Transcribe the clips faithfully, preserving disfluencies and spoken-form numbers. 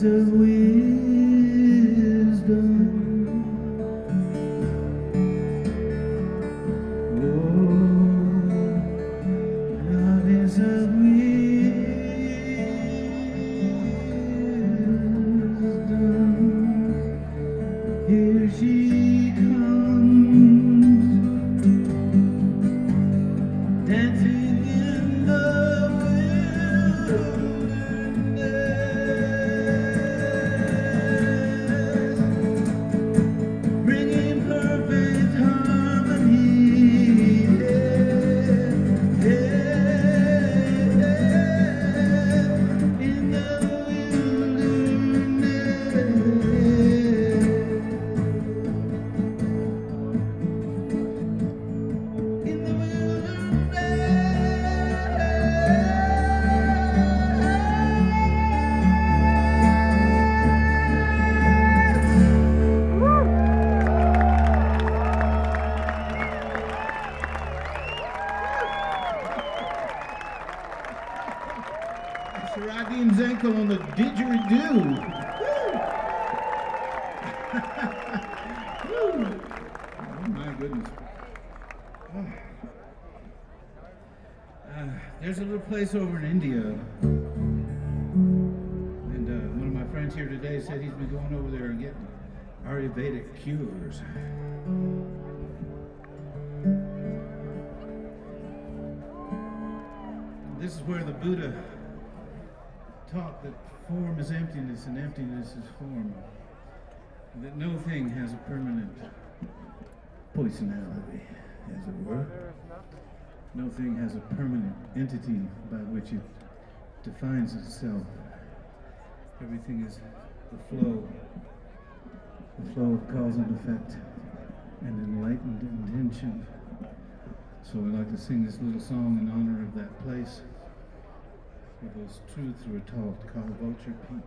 is of wisdom. Here she comes, dancing in the wilderness, bringing perfect harmony. Yeah, yeah, in the Radim Zenkel on the didgeridoo. Woo. Oh my goodness. Oh. Uh, there's a little place over in India, and uh, one of my friends here today said he's been going over there and getting Ayurvedic cures. This is where the Buddha taught that form is emptiness and emptiness is form, and that no thing has a permanent poisonality, as it were. No thing has a permanent entity by which it defines itself. Everything is the flow, the flow of cause and effect and enlightened intention. So we like to sing this little song in honor of that place where those truths were taught, called Vulture Peak.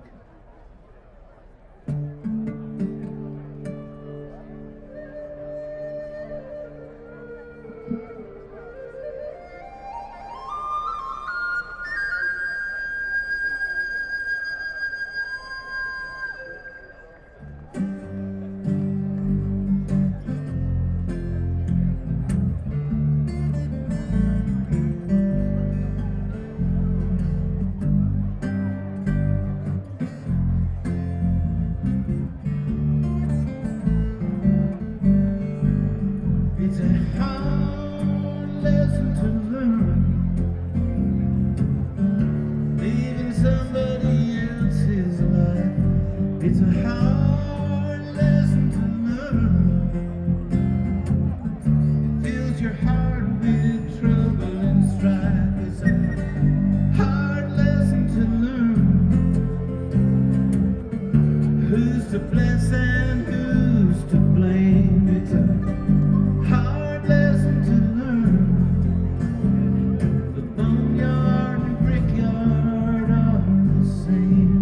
It's a hard lesson to learn, living somebody else's life. It's a hard lesson to learn. It fills your heart with trouble and strife. It's a hard lesson to learn. Who's to bless and who's to blame? It's a hard lesson to learn. The boneyard and brickyard are the same.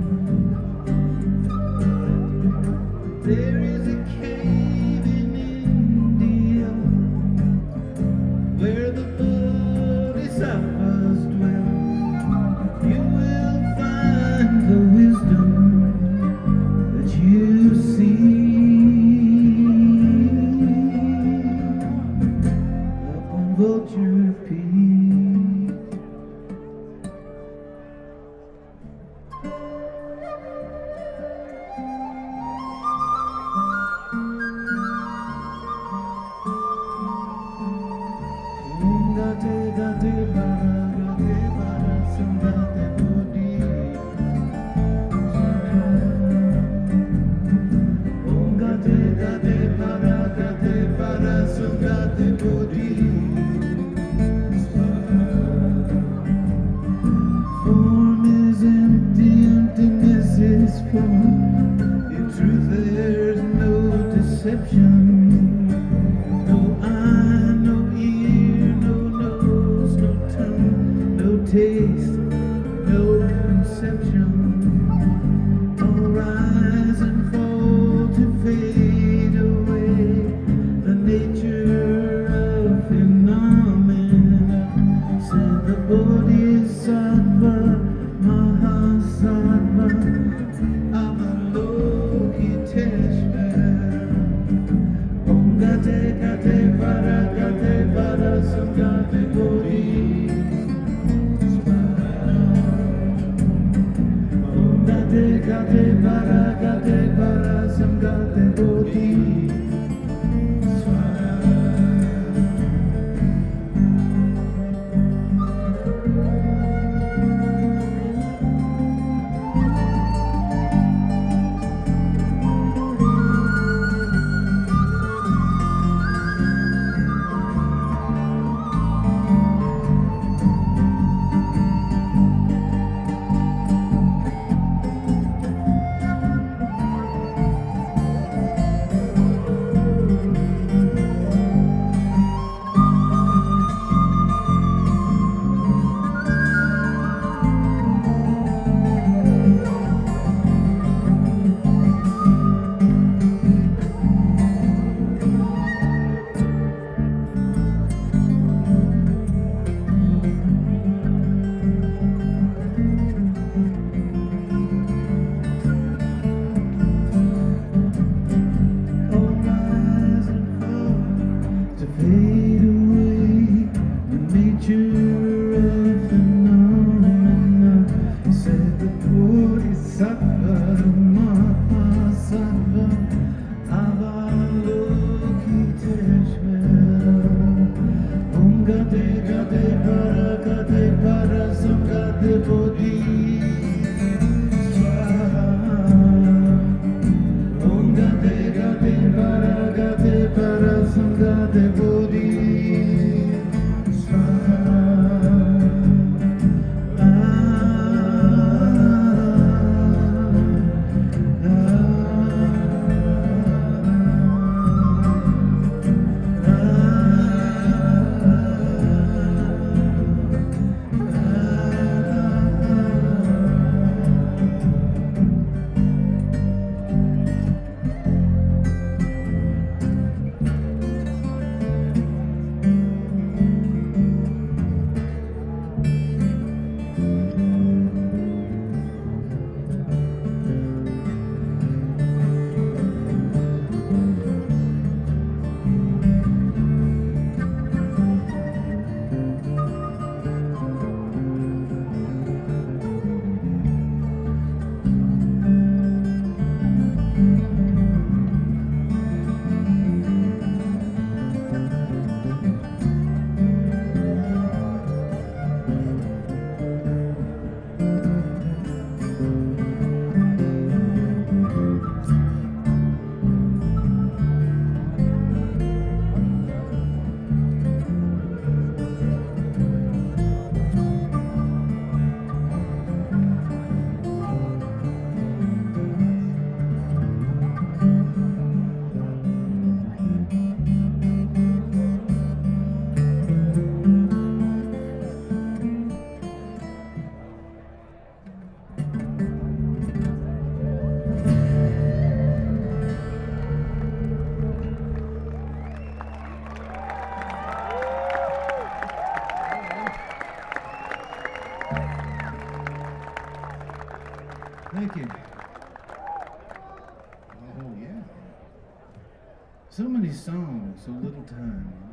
There is a cave in India where the bodhisattvas dwell. You will find the wisdom that you see. Vulture Peak. Gate gate bara gate bara sangate budi. Om gate gate bara gate bara sangate budi. In truth, there's no deception. No eye, no ear, no nose, no tongue, no taste, no conception. All rise and fall to fade away. The nature of phenomena, said the Bodhisattva Mahasattva. Thank you. Oh, yeah. So many songs, so little time.